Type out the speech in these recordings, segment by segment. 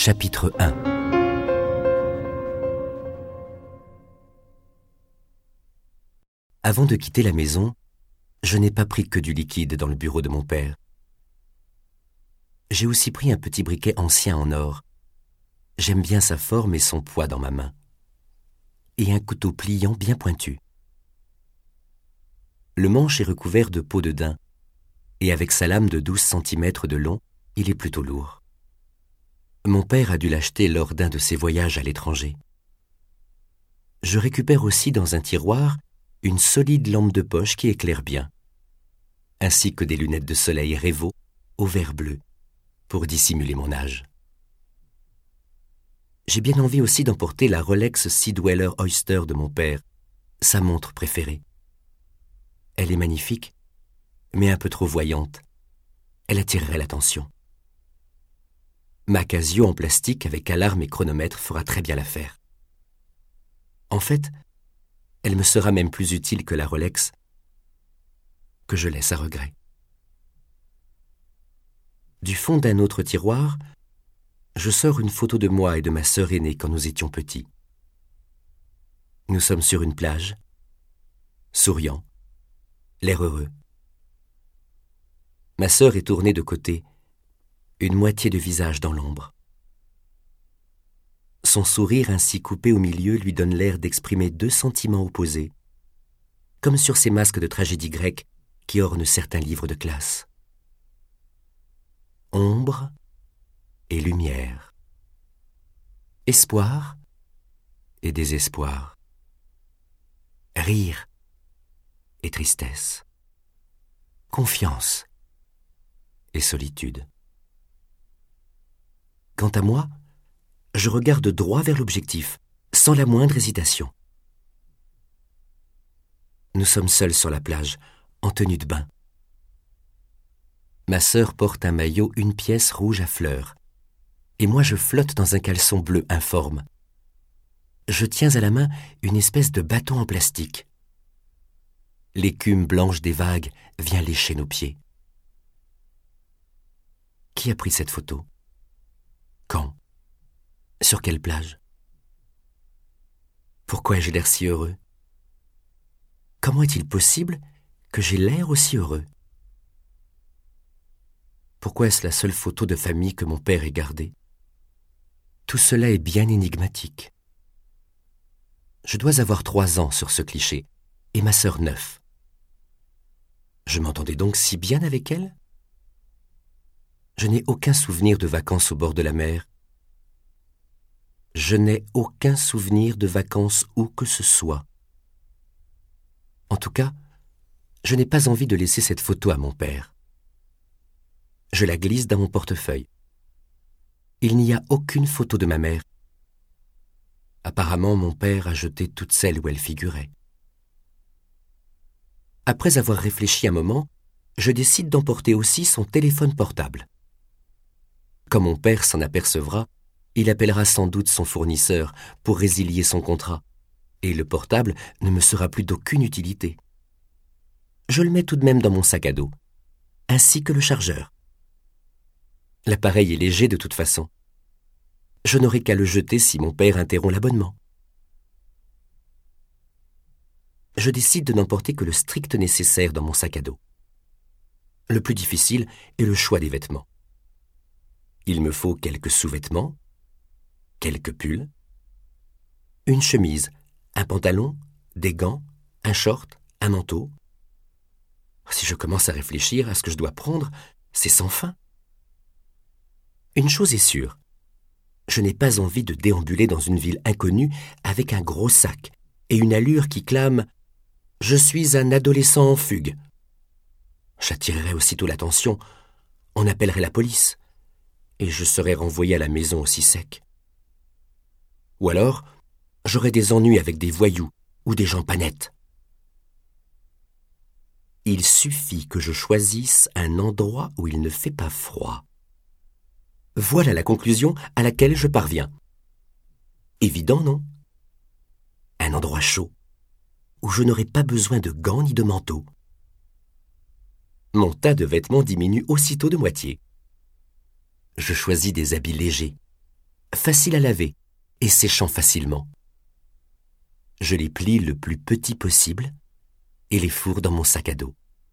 Chapitre 1. Avant de quitter la maison, je n'ai pas pris que du liquide dans le bureau de mon père. J'ai aussi pris un petit briquet ancien en or. J'aime bien sa forme et son poids dans ma main. Et un couteau pliant bien pointu. Le manche est recouvert de peau de daim, et avec sa lame de 12 cm de long, il est plutôt lourd. Mon père a dû l'acheter lors d'un de ses voyages à l'étranger. Je récupère aussi dans un tiroir une solide lampe de poche qui éclaire bien, ainsi que des lunettes de soleil Révo au verre bleu, pour dissimuler mon âge. J'ai bien envie aussi d'emporter la Rolex Sea Dweller Oyster de mon père, sa montre préférée. Elle est magnifique, mais un peu trop voyante. Elle attirerait l'attention. Ma Casio en plastique avec alarme et chronomètre fera très bien l'affaire. En fait, elle me sera même plus utile que la Rolex, que je laisse à regret. Du fond d'un autre tiroir, je sors une photo de moi et de ma sœur aînée quand nous étions petits. Nous sommes sur une plage, souriants, l'air heureux. Ma sœur est tournée de côté, une moitié de visage dans l'ombre. Son sourire ainsi coupé au milieu lui donne l'air d'exprimer deux sentiments opposés, comme sur ces masques de tragédie grecque qui ornent certains livres de classe. Ombre et lumière. Espoir et désespoir. Rire et tristesse. Confiance et solitude. Quant à moi, je regarde droit vers l'objectif, sans la moindre hésitation. Nous sommes seuls sur la plage, en tenue de bain. Ma sœur porte un maillot une pièce rouge à fleurs, et moi je flotte dans un caleçon bleu informe. Je tiens à la main une espèce de bâton en plastique. L'écume blanche des vagues vient lécher nos pieds. Qui a pris cette photo ? Quand ? Sur quelle plage ? Pourquoi ai-je l'air si heureux ? Comment est-il possible que j'ai l'air aussi heureux ? Pourquoi est-ce la seule photo de famille que mon père ait gardée ? Tout cela est bien énigmatique. Je dois avoir 3 ans sur ce cliché, et ma sœur 9. Je m'entendais donc si bien avec elle ? Je n'ai aucun souvenir de vacances au bord de la mer. Je n'ai aucun souvenir de vacances où que ce soit. En tout cas, je n'ai pas envie de laisser cette photo à mon père. Je la glisse dans mon portefeuille. Il n'y a aucune photo de ma mère. Apparemment, mon père a jeté toutes celles où elle figurait. Après avoir réfléchi un moment, je décide d'emporter aussi son téléphone portable. Quand mon père s'en apercevra, il appellera sans doute son fournisseur pour résilier son contrat, et le portable ne me sera plus d'aucune utilité. Je le mets tout de même dans mon sac à dos, ainsi que le chargeur. L'appareil est léger de toute façon. Je n'aurai qu'à le jeter si mon père interrompt l'abonnement. Je décide de n'emporter que le strict nécessaire dans mon sac à dos. Le plus difficile est le choix des vêtements. Il me faut quelques sous-vêtements, quelques pulls, une chemise, un pantalon, des gants, un short, un manteau. Si je commence à réfléchir à ce que je dois prendre, c'est sans fin. Une chose est sûre, je n'ai pas envie de déambuler dans une ville inconnue avec un gros sac et une allure qui clame « Je suis un adolescent en fugue ». J'attirerais aussitôt l'attention, on appellerait la police, et je serais renvoyé à la maison aussi sec. Ou alors, j'aurais des ennuis avec des voyous ou des gens pas nets. Il suffit que je choisisse un endroit où il ne fait pas froid. Voilà la conclusion à laquelle je parviens. Évident, non ? Un endroit chaud, où je n'aurai pas besoin de gants ni de manteau. Mon tas de vêtements diminue aussitôt de moitié. Je choisis des habits légers, facile à laver et séchant facilement. Je les plie le plus petit possible et les fourre dans mon sac à dos.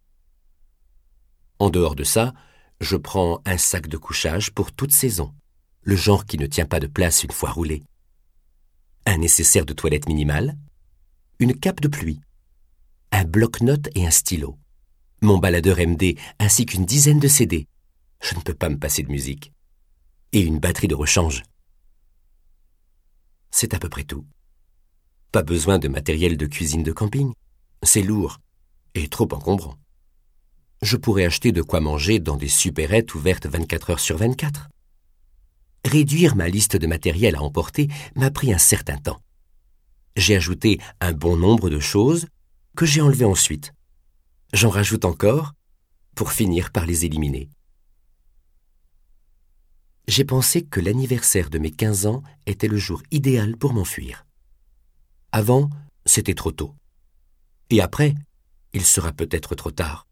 En dehors de ça, je prends un sac de couchage pour toute saison, le genre qui ne tient pas de place une fois roulé, un nécessaire de toilette minimal, une cape de pluie, un bloc-notes et un stylo, mon baladeur MD ainsi qu'une dizaine de CD, je ne peux pas me passer de musique, et une batterie de rechange. C'est à peu près tout. Pas besoin de matériel de cuisine de camping, c'est lourd et trop encombrant. Je pourrais acheter de quoi manger dans des supérettes ouvertes 24 heures sur 24. Réduire ma liste de matériel à emporter m'a pris un certain temps. J'ai ajouté un bon nombre de choses que j'ai enlevées ensuite. J'en rajoute encore pour finir par les éliminer. J'ai pensé que l'anniversaire de mes 15 ans était le jour idéal pour m'enfuir. Avant, c'était trop tôt. Et après, il sera peut-être trop tard.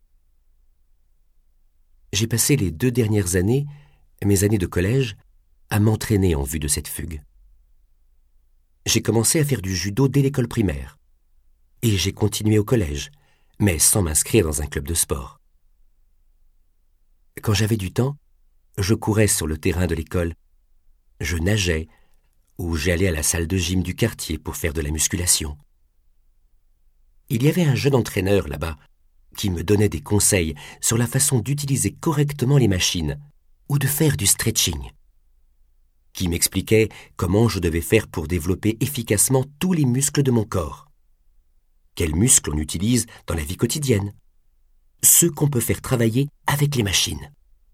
J'ai passé les 2 dernières années, mes années de collège, à m'entraîner en vue de cette fugue. J'ai commencé à faire du judo dès l'école primaire. Et j'ai continué au collège, mais sans m'inscrire dans un club de sport. Quand j'avais du temps, je courais sur le terrain de l'école, je nageais, ou j'allais à la salle de gym du quartier pour faire de la musculation. Il y avait un jeune entraîneur là-bas qui me donnait des conseils sur la façon d'utiliser correctement les machines ou de faire du stretching, qui m'expliquait comment je devais faire pour développer efficacement tous les muscles de mon corps, quels muscles on utilise dans la vie quotidienne, ceux qu'on peut faire travailler avec les machines.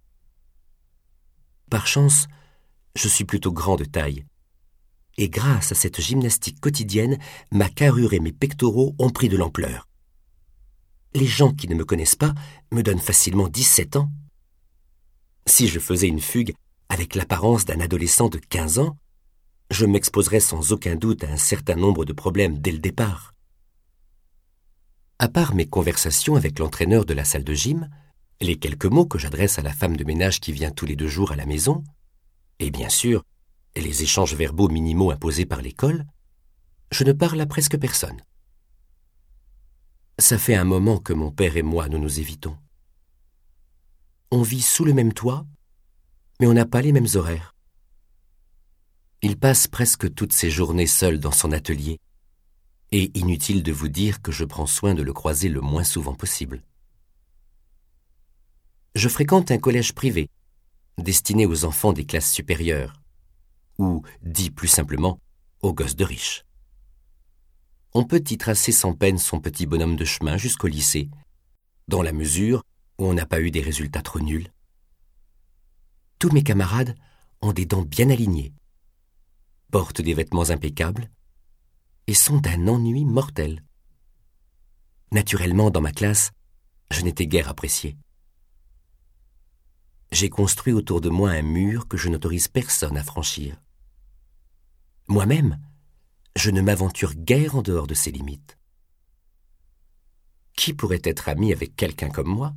Par chance, je suis plutôt grand de taille. Et grâce à cette gymnastique quotidienne, ma carrure et mes pectoraux ont pris de l'ampleur. Les gens qui ne me connaissent pas me donnent facilement 17 ans. Si je faisais une fugue avec l'apparence d'un adolescent de 15 ans, je m'exposerais sans aucun doute à un certain nombre de problèmes dès le départ. À part mes conversations avec l'entraîneur de la salle de gym, les quelques mots que j'adresse à la femme de ménage qui vient tous les 2 jours à la maison, et bien sûr, les échanges verbaux minimaux imposés par l'école, je ne parle à presque personne. Ça fait un moment que mon père et moi nous nous évitons. On vit sous le même toit, mais on n'a pas les mêmes horaires. Il passe presque toutes ses journées seul dans son atelier, et inutile de vous dire que je prends soin de le croiser le moins souvent possible. Je fréquente un collège privé, destiné aux enfants des classes supérieures, ou, dit plus simplement, aux gosses de riches. On peut y tracer sans peine son petit bonhomme de chemin jusqu'au lycée, dans la mesure où on n'a pas eu des résultats trop nuls. Tous mes camarades ont des dents bien alignées, portent des vêtements impeccables et sont d'un ennui mortel. Naturellement, dans ma classe, je n'étais guère apprécié. J'ai construit autour de moi un mur que je n'autorise personne à franchir. Moi-même, je ne m'aventure guère en dehors de ces limites. Qui pourrait être ami avec quelqu'un comme moi?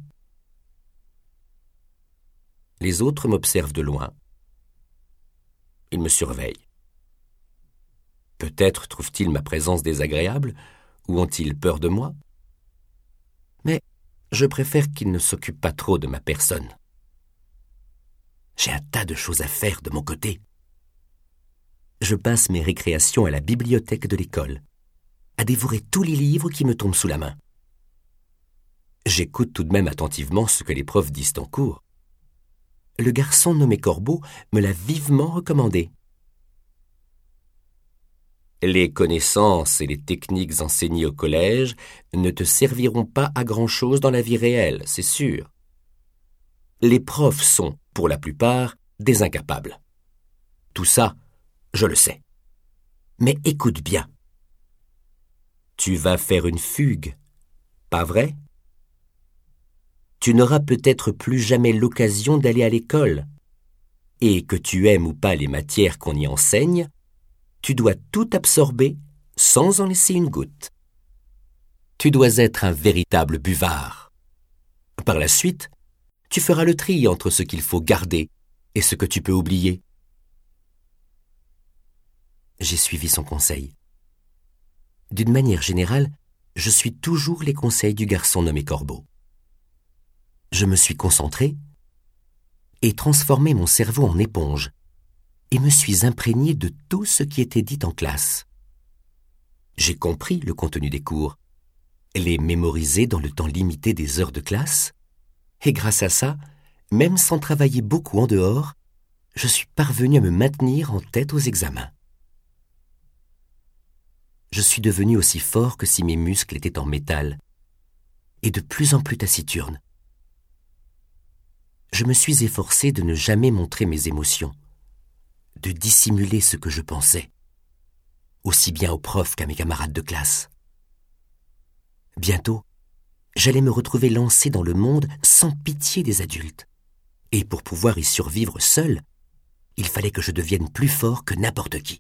Les autres m'observent de loin. Ils me surveillent. Peut-être trouvent-ils ma présence désagréable, ou ont-ils peur de moi? Mais je préfère qu'ils ne s'occupent pas trop de ma personne. J'ai un tas de choses à faire de mon côté. Je passe mes récréations à la bibliothèque de l'école, à dévorer tous les livres qui me tombent sous la main. J'écoute tout de même attentivement ce que les profs disent en cours. Le garçon nommé Corbeau me l'a vivement recommandé. Les connaissances et les techniques enseignées au collège ne te serviront pas à grand-chose dans la vie réelle, c'est sûr. Les profs sont, pour la plupart, des incapables. Tout ça, je le sais. Mais écoute bien. Tu vas faire une fugue, pas vrai? Tu n'auras peut-être plus jamais l'occasion d'aller à l'école. Et que tu aimes ou pas les matières qu'on y enseigne, tu dois tout absorber sans en laisser une goutte. Tu dois être un véritable buvard. Par la suite, tu feras le tri entre ce qu'il faut garder et ce que tu peux oublier. J'ai suivi son conseil. D'une manière générale, je suis toujours les conseils du garçon nommé Corbeau. Je me suis concentré et transformé mon cerveau en éponge et me suis imprégné de tout ce qui était dit en classe. J'ai compris le contenu des cours, les mémorisé dans le temps limité des heures de classe, et grâce à ça, même sans travailler beaucoup en dehors, je suis parvenu à me maintenir en tête aux examens. Je suis devenu aussi fort que si mes muscles étaient en métal, et de plus en plus taciturne. Je me suis efforcé de ne jamais montrer mes émotions, de dissimuler ce que je pensais, aussi bien aux profs qu'à mes camarades de classe. Bientôt, j'allais me retrouver lancé dans le monde sans pitié des adultes. Et pour pouvoir y survivre seul, il fallait que je devienne plus fort que n'importe qui.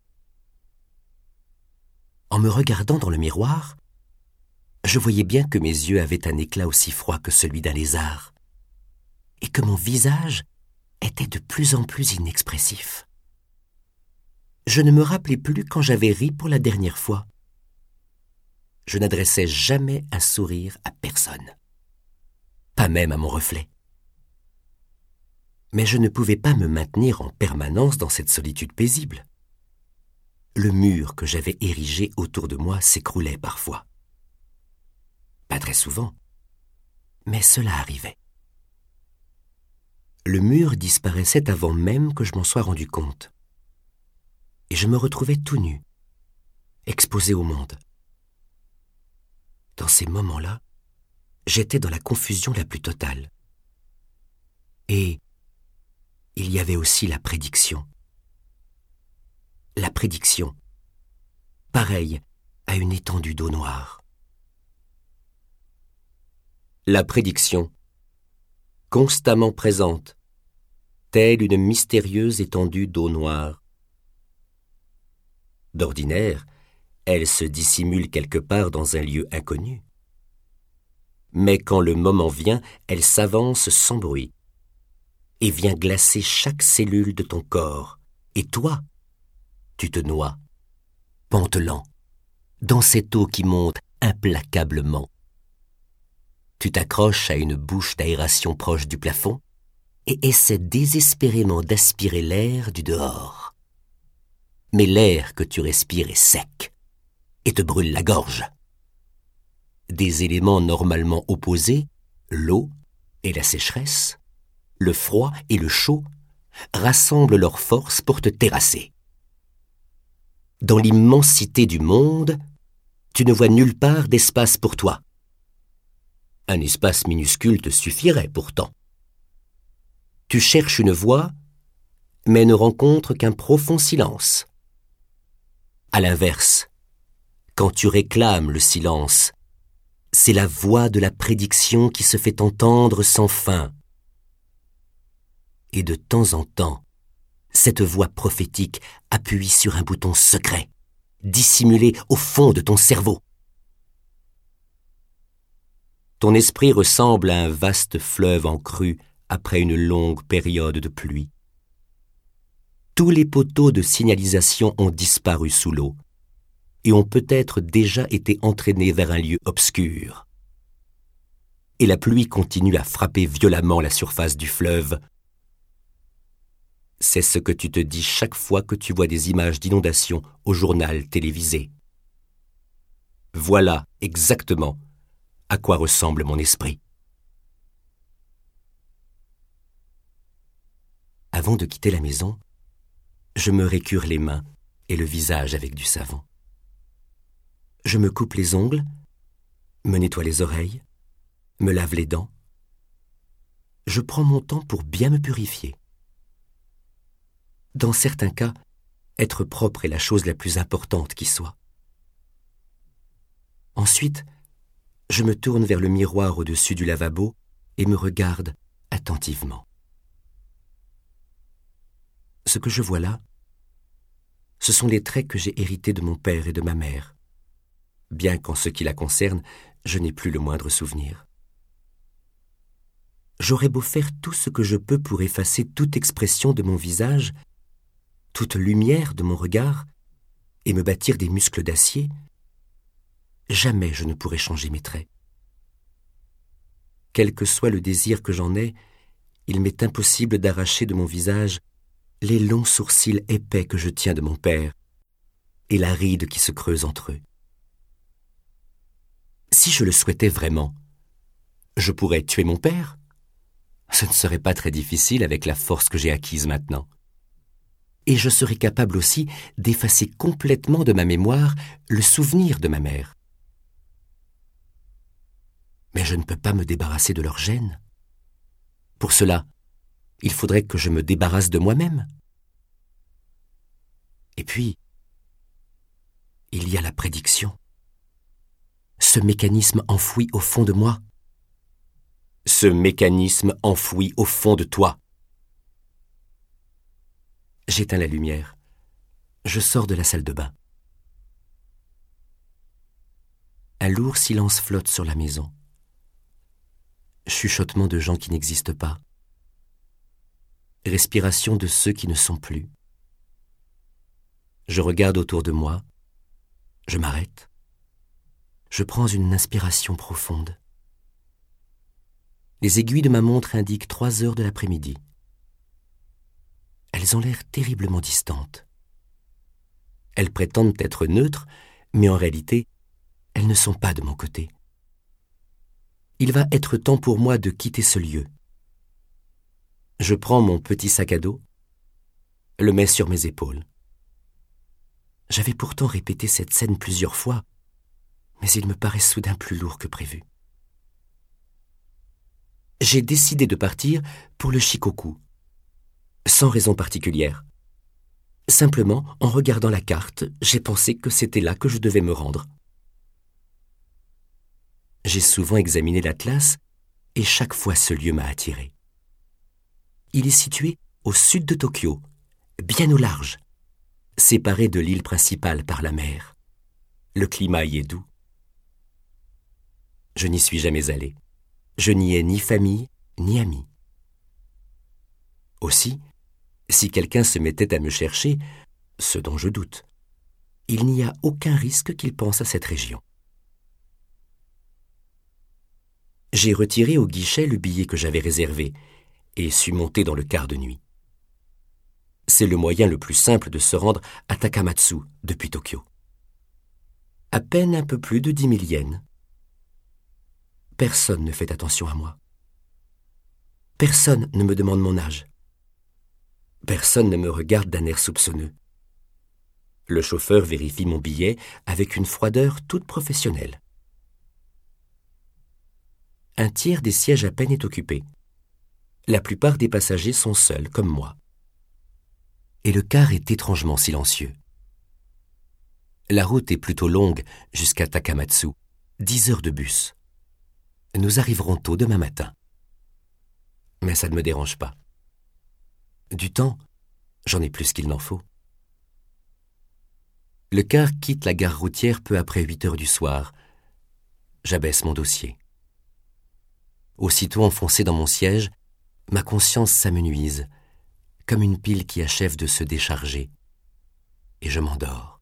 En me regardant dans le miroir, je voyais bien que mes yeux avaient un éclat aussi froid que celui d'un lézard, et que mon visage était de plus en plus inexpressif. Je ne me rappelais plus quand j'avais ri pour la dernière fois. Je n'adressais jamais un sourire à personne, pas même à mon reflet. Mais je ne pouvais pas me maintenir en permanence dans cette solitude paisible. Le mur que j'avais érigé autour de moi s'écroulait parfois. Pas très souvent, mais cela arrivait. Le mur disparaissait avant même que je m'en sois rendu compte. Et je me retrouvais tout nu, exposé au monde. Dans ces moments-là, j'étais dans la confusion la plus totale. Et il y avait aussi la prédiction. La prédiction, pareille à une étendue d'eau noire. La prédiction, constamment présente, telle une mystérieuse étendue d'eau noire. D'ordinaire, elle se dissimule quelque part dans un lieu inconnu. Mais quand le moment vient, elle s'avance sans bruit et vient glacer chaque cellule de ton corps. Et toi, tu te noies, pantelant, dans cette eau qui monte implacablement. Tu t'accroches à une bouche d'aération proche du plafond et essaies désespérément d'aspirer l'air du dehors. Mais l'air que tu respires est sec et te brûle la gorge. Des éléments normalement opposés, l'eau et la sécheresse, le froid et le chaud, rassemblent leurs forces pour te terrasser. Dans l'immensité du monde, tu ne vois nulle part d'espace pour toi. Un espace minuscule te suffirait pourtant. Tu cherches une voie, mais ne rencontres qu'un profond silence. À l'inverse, quand tu réclames le silence, c'est la voix de la prédiction qui se fait entendre sans fin. Et de temps en temps, cette voix prophétique appuie sur un bouton secret, dissimulé au fond de ton cerveau. Ton esprit ressemble à un vaste fleuve en crue après une longue période de pluie. Tous les poteaux de signalisation ont disparu sous l'eau et ont peut-être déjà été entraînés vers un lieu obscur. Et la pluie continue à frapper violemment la surface du fleuve. C'est ce que tu te dis chaque fois que tu vois des images d'inondation au journal télévisé. Voilà exactement à quoi ressemble mon esprit. Avant de quitter la maison, je me récure les mains et le visage avec du savon. Je me coupe les ongles, me nettoie les oreilles, me lave les dents. Je prends mon temps pour bien me purifier. Dans certains cas, être propre est la chose la plus importante qui soit. Ensuite, je me tourne vers le miroir au-dessus du lavabo et me regarde attentivement. Ce que je vois là, ce sont les traits que j'ai hérités de mon père et de ma mère, bien qu'en ce qui la concerne, je n'ai plus le moindre souvenir. J'aurais beau faire tout ce que je peux pour effacer toute expression de mon visage, toute lumière de mon regard, et me bâtir des muscles d'acier, jamais je ne pourrai changer mes traits. Quel que soit le désir que j'en ai, il m'est impossible d'arracher de mon visage les longs sourcils épais que je tiens de mon père et la ride qui se creuse entre eux. Si je le souhaitais vraiment, je pourrais tuer mon père. Ce ne serait pas très difficile avec la force que j'ai acquise maintenant. Et je serais capable aussi d'effacer complètement de ma mémoire le souvenir de ma mère. Mais je ne peux pas me débarrasser de leur gêne. Pour cela, il faudrait que je me débarrasse de moi-même. Et puis, il y a la prédiction. Ce mécanisme enfoui au fond de moi. Ce mécanisme enfoui au fond de toi. J'éteins la lumière. Je sors de la salle de bain. Un lourd silence flotte sur la maison. Chuchotement de gens qui n'existent pas. Respiration de ceux qui ne sont plus. Je regarde autour de moi. Je m'arrête. Je prends une inspiration profonde. Les aiguilles de ma montre indiquent 3 heures de l'après-midi. Elles ont l'air terriblement distantes. Elles prétendent être neutres, mais en réalité, elles ne sont pas de mon côté. Il va être temps pour moi de quitter ce lieu. Je prends mon petit sac à dos, le mets sur mes épaules. J'avais pourtant répété cette scène plusieurs fois, mais il me paraît soudain plus lourd que prévu. J'ai décidé de partir pour le Shikoku, sans raison particulière. Simplement, en regardant la carte, j'ai pensé que c'était là que je devais me rendre. J'ai souvent examiné l'Atlas et chaque fois ce lieu m'a attiré. Il est situé au sud de Tokyo, bien au large, séparé de l'île principale par la mer. Le climat y est doux. Je n'y suis jamais allé. Je n'y ai ni famille, ni amis. Aussi, si quelqu'un se mettait à me chercher, ce dont je doute, il n'y a aucun risque qu'il pense à cette région. J'ai retiré au guichet le billet que j'avais réservé et suis monté dans le car de nuit. C'est le moyen le plus simple de se rendre à Takamatsu depuis Tokyo. À peine un peu plus de 10 000 yens. Personne ne fait attention à moi. Personne ne me demande mon âge. Personne ne me regarde d'un air soupçonneux. Le chauffeur vérifie mon billet avec une froideur toute professionnelle. Un tiers des sièges à peine est occupé. La plupart des passagers sont seuls, comme moi. Et le car est étrangement silencieux. La route est plutôt longue jusqu'à Takamatsu, 10 heures de bus. Nous arriverons tôt demain matin. Mais ça ne me dérange pas. Du temps, j'en ai plus qu'il n'en faut. Le car quitte la gare routière peu après 8 heures du soir. J'abaisse mon dossier. Aussitôt enfoncé dans mon siège, ma conscience s'amenuise, comme une pile qui achève de se décharger, et je m'endors.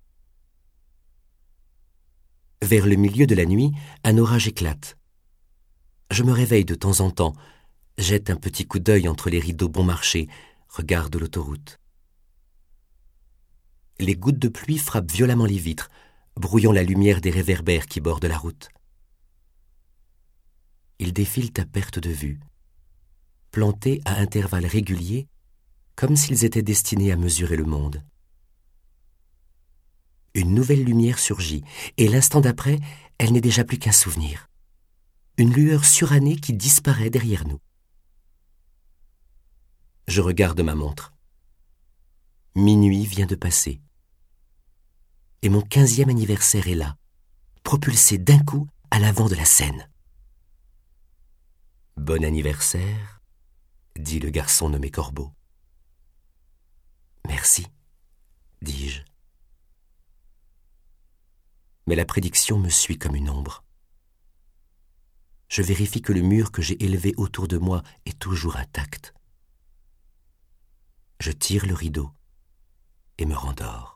Vers le milieu de la nuit, un orage éclate. Je me réveille de temps en temps, jette un petit coup d'œil entre les rideaux bon marché, regarde l'autoroute. Les gouttes de pluie frappent violemment les vitres, brouillant la lumière des réverbères qui bordent la route. Ils défilent à perte de vue, plantés à intervalles réguliers, comme s'ils étaient destinés à mesurer le monde. Une nouvelle lumière surgit, et l'instant d'après, elle n'est déjà plus qu'un souvenir. Une lueur surannée qui disparaît derrière nous. Je regarde ma montre. Minuit vient de passer. Et mon 15e anniversaire est là, propulsé d'un coup à l'avant de la scène. « Bon anniversaire », dit le garçon nommé Corbeau. « Merci », dis-je. Mais la prédiction me suit comme une ombre. Je vérifie que le mur que j'ai élevé autour de moi est toujours intact. Je tire le rideau et me rendors.